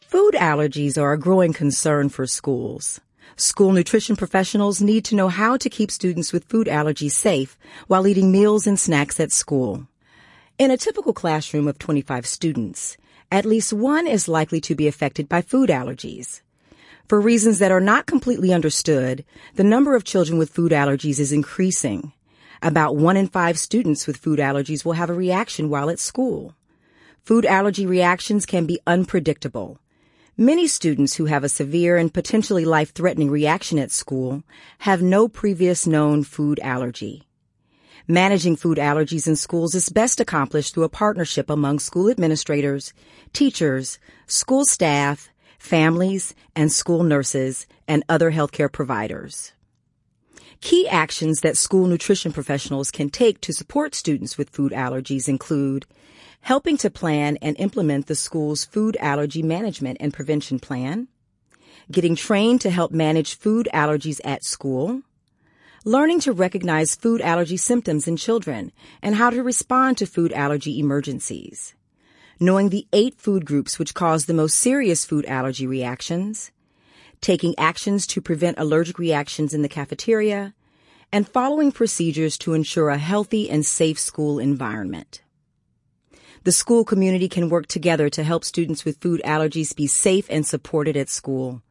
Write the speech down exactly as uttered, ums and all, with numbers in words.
Food allergies are a growing concern for schools. School nutrition professionals need to know how to keep students with food allergies safe while eating meals and snacks at school. In a typical classroom of twenty-five students, at least one is likely to be affected by food allergies. For reasons that are not completely understood, the number of children with food allergies is increasing. About one in five students with food allergies will have a reaction while at school. Food allergy reactions can be unpredictable. Many students who have a severe and potentially life-threatening reaction at school have no previous known food allergy. Managing food allergies in schools is best accomplished through a partnership among school administrators, teachers, school staff, families, and school nurses, and other healthcare providers. Key actions that school nutrition professionals can take to support students with food allergies include helping to plan and implement the school's food allergy management and prevention plan, getting trained to help manage food allergies at school, learning to recognize food allergy symptoms in children and how to respond to food allergy emergencies, knowing the eight food groups which cause the most serious food allergy reactions, taking actions to prevent allergic reactions in the cafeteria, and following procedures to ensure a healthy and safe school environment. The school community can work together to help students with food allergies be safe and supported at school.